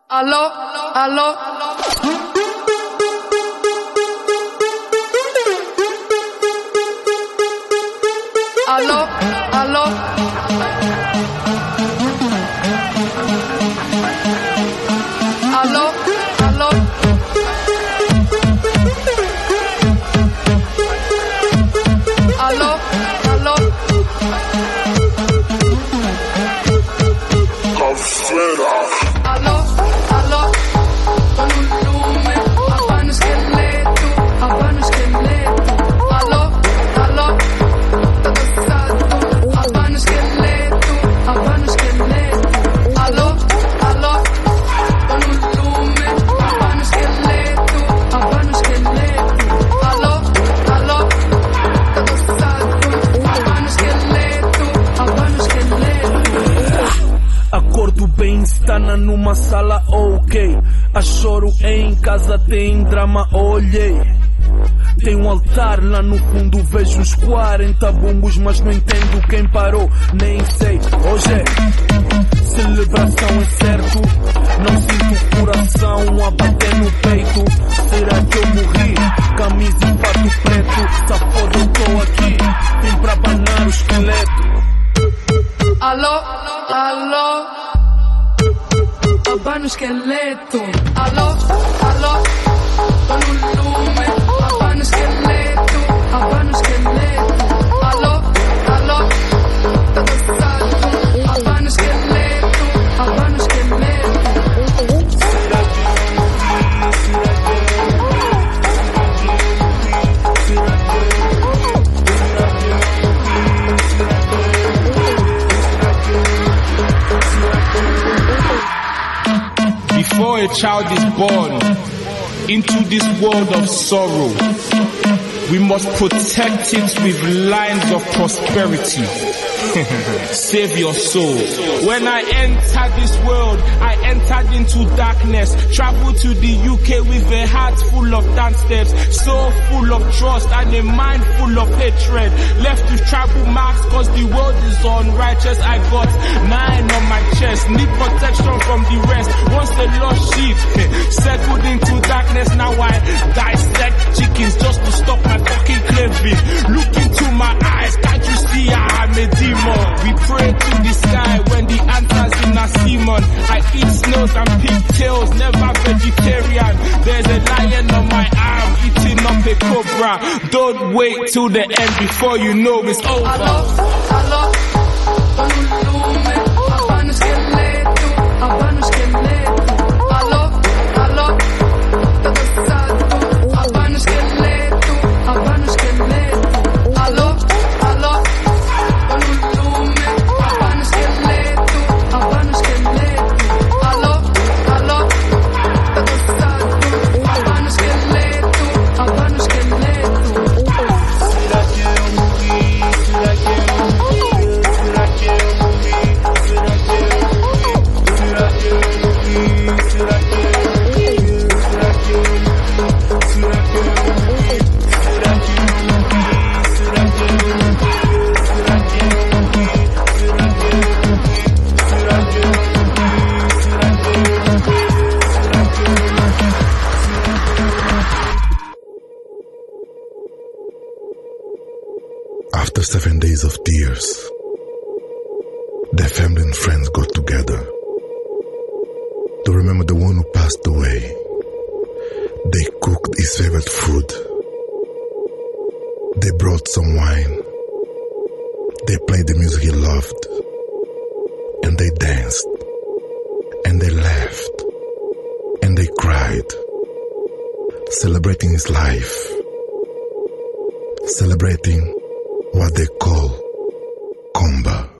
Aló, aló. Aló, aló. Aló, aló. Aló, aló. Aló, aló. Con un lume, abano esqueleto, abano esqueleto. Aló, aló. Todo salto, abano esqueleto, abano esqueleto. Aló, aló. Con un lume, abano esqueleto, abano esqueleto. Aló, aló. Todo salto, abano esqueleto, abano esqueleto. Acordo bem, está numa sala, ok. A choro em casa, tem drama, olhei. Tem um altar lá no fundo, vejo uns 40 bumbos, mas não entendo quem parou, nem sei. Hoje é celebração, é certo. Não sinto o coração a bater no peito. Será que eu morri? Camisa e fato preto. Só foda, eu tô aqui, vim pra abanar o esqueleto. Aló, aló. Abano esqueleto. Aló, aló. Con un lume, abano esqueleto, abano esqueleto. Aló, aló. Todo salto, abano esqueleto, abano esqueleto. Before a child is born into this world of sorrow, we must protect it with lines of prosperity. Save your soul. When I entered this world, I entered into darkness. Traveled to the UK with a heart full of dance steps, soul full of trust and a mind full of hatred. Left with tribal marks cause the world is unrighteous. I got 9 on my chest, need protection from the rest. Once the lost sheep settled into darkness, now I dissect chickens just to stop my fucking craving. Look into my eyes, can't you see I am a demon? We pray to the sky when the answer's in a seaman. I eat snails and pigtails, never vegetarian. There's a lion on my arm eating up a cobra. Don't wait till the end before you know it's over. Aló, aló. Con un lume, abano esqueleto, abano esqueleto. Aló, aló. Todo salto, abano esqueleto, abano esqueleto. Aló, aló. Con un lume, abano esqueleto, abano esqueleto. Aló, aló. Todo salto, abano esqueleto, abano esqueleto. Será que eu morri? Será que eu morri? Será que eu morri? Será que eu morri? Será que eu morri? Será que eu morri? Será que eu morri? Será que eu morri? Será que eu morri? Será que eu morri? Será que eu morri? Será que eu morri? Será que eu After 7 days of tears, their family and friends got together to remember the one who passed away. They cooked his favorite food. They brought some wine. They played the music he loved. And they danced. And they laughed. And they cried. Celebrating his life. Celebrating what they call Komba.